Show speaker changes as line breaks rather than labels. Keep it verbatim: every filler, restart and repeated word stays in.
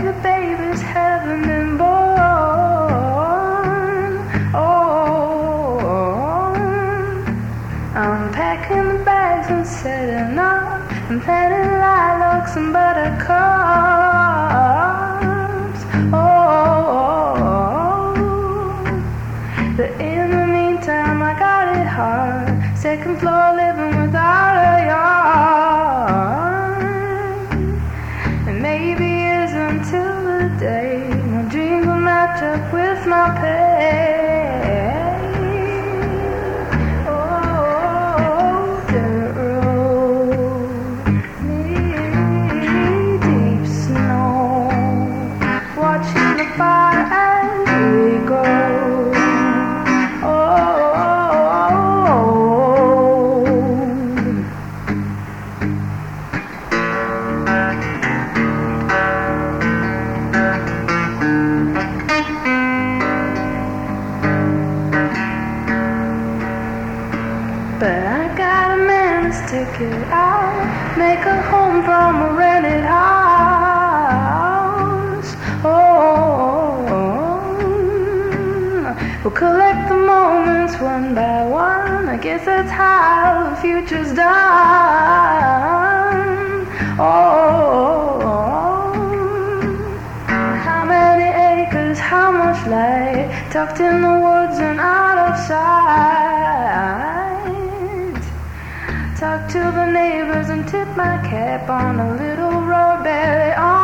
the baby's haven't been born. Oh, I'm packing the bags and setting up and planting lilacs and buttercups. Oh, but in the meantime I got it hard. Second floor living without a yard. And maybe it's until the day my dreams will match up with my pay. Oh, dirt road, knee deep snow, watching the fire as we go. But I got a man to stick it out, make a home from a rented house. Oh, we'll collect the moments one by one. I guess that's how the future's done. Oh, how many acres, how much light, tucked in the woods and out of sight. Talk to the neighbors and tip my cap on a little raw berry.